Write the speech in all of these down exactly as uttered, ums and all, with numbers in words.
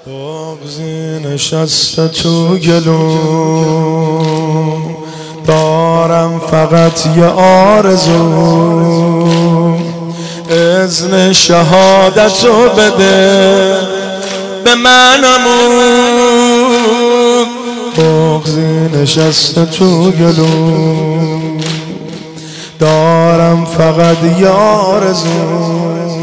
بغضی نشسته تو گلوم، دارم فقط یه آرزو، اذن شهادتو بده به منمون. بغضی نشسته تو گلوم، دارم فقط یه آرزو،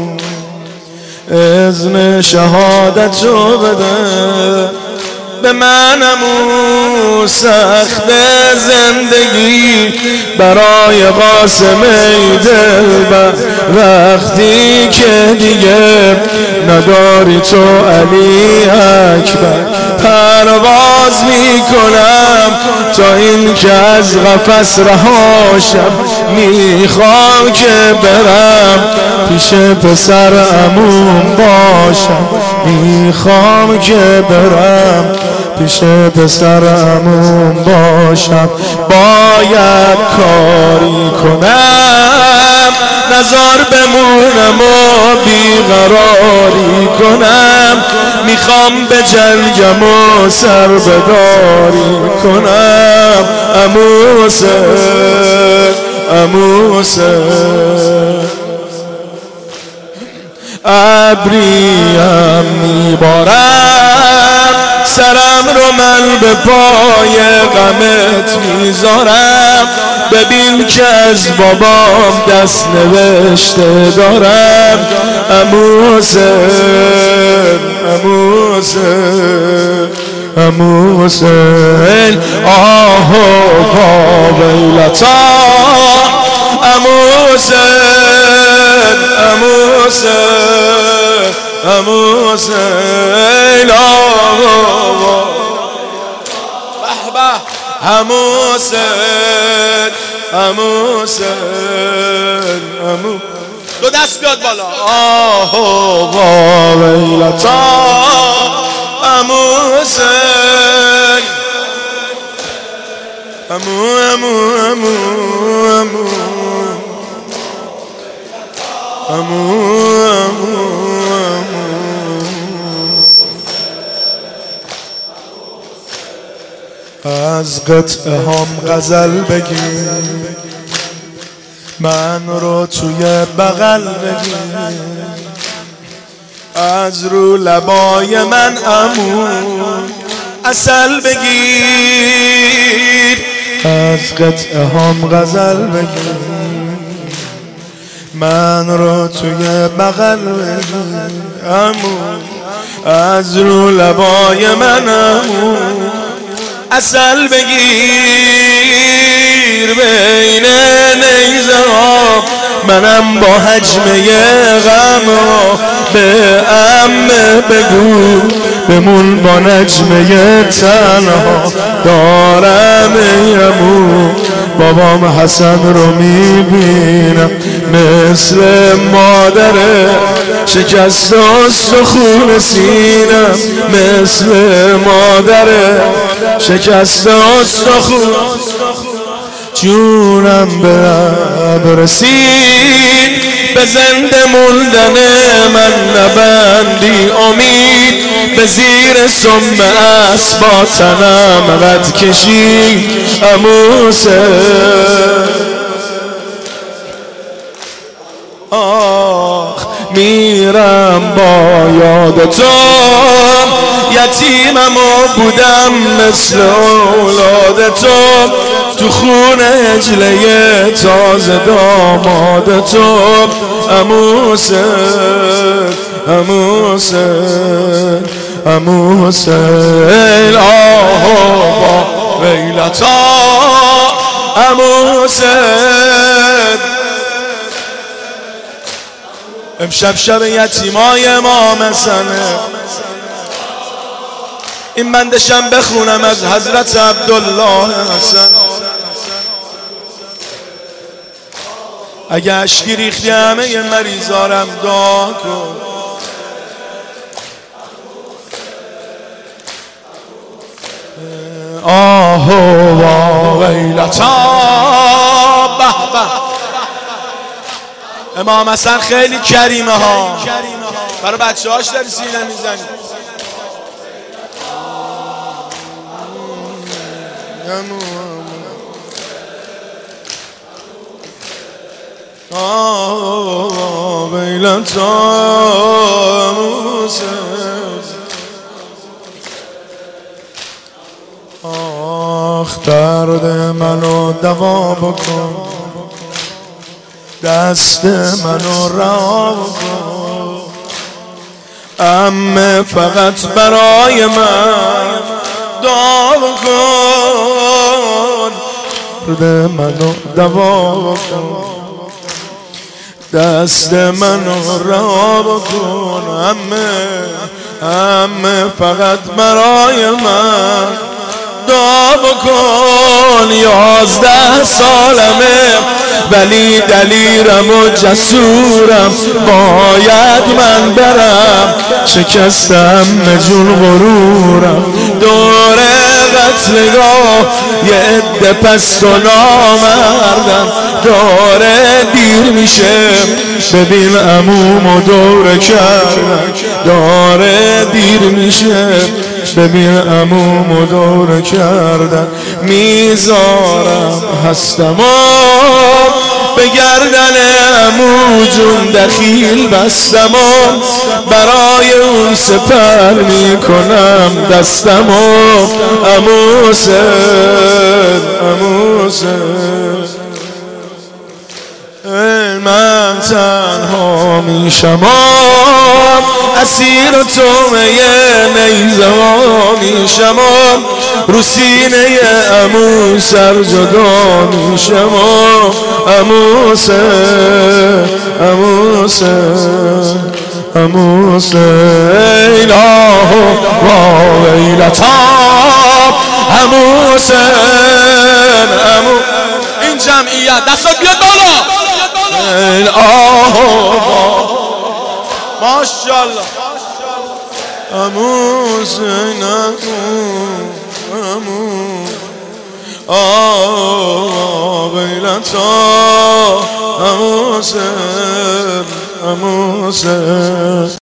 اذن شهادتو بده به منمون. سخت زندگی برای قاسم دلبر، وقتی که دیگه نداری تو علی اکبر. پرواز میکنم تا این که از قفس رهاشم، میخوام که برم پیش پسر عموم باشم، میخوام که برم پیش پسر عموم باشم. باید کاری کنم نزار بمونم و بیقراری کنم، میخوام به جنگم و سر بداری کنم. عمو حسین عمو حسین ابریم میبارم، سرم رو من به پای غمت میذارم. ببین که از بابام دست نوشته دارم. عمو حسین عمو حسین عمو حسین آه و ویلتا. عمو حسین عمو حسین عمو حسین آه به به. عمو حسین عمو حسین عمو دو دست بیاد بالا. آه و ویلتا. عمو حسین عمو عمو عمو عمو عمو عمو از قطعه هم غزل بگیر، من رو توی بغل بگیر، از رو لبای من عمو عسل بگیر. از قطعه هم غزل بگیر، من رو توی بغل بگیر عمو، از رو لبای من عمو عسل بگیر. بین نیزه ها منم با حجمه غم ها، به عمه بگو بمون با نجمه تنها. دارم ایمو بابام حسن رو میبینم، مثل مادره شکست استخون سینم، مثل مادره شکست استخون. جونم به لب رسید، به زنده موندن من نبندی امید. به زیر سم اسبا تنم رد کشی عمو حسین. آخ میرم با یاد تو، یتیمم و بودم مثل اولاد تو، تو خونه هجله تازه داماد تو. عمو حسین عمو حسین عمو حسین آه و ویلتا. عمو حسین امشب شب یتیمای امام حسنه، این بندشم بخونم از حضرت عبدالله حسن. اگه اشکی ریختی همه ی مریضارم دعا کن. آه و ویلتا. به به. امام حسن خیلی کریمه ها، برای بچه هاش داری سینه میزنی. آه ویلتا آخ درد منو دوا بکن، دست منو رها بکن، عمه فقط برای من دعا بکن، درد منو دوا بکن، دست منو رها بکن، عمه عمه فقط برای من دعا بکن. یازده سالمه ولی دلیرم و جسورم، باید من برم، شکستم جون غرورم، دور قتلگاه یه عده پست و نامردم، داره دیر میشه ببین عمومو دور کردن، داره دیر میشه ببین عمومو دور کردن، میذارم هستم و به گردن عمو جون دخیل بستم و برای اون سپر میکنم دستم و عمو سر عمو سر من تنها میشم اسیر تو یه نیزه ها میشم، رو سینه عمو سر جدا میشم، عمو سر عمو سر عمو سر ایله و ویلتا عمو سر عمو. این جمعیت دستات بیاد بالا، ماشاءالله عمو حسین عمو آه ویلتا عمو حسین عمو حسین.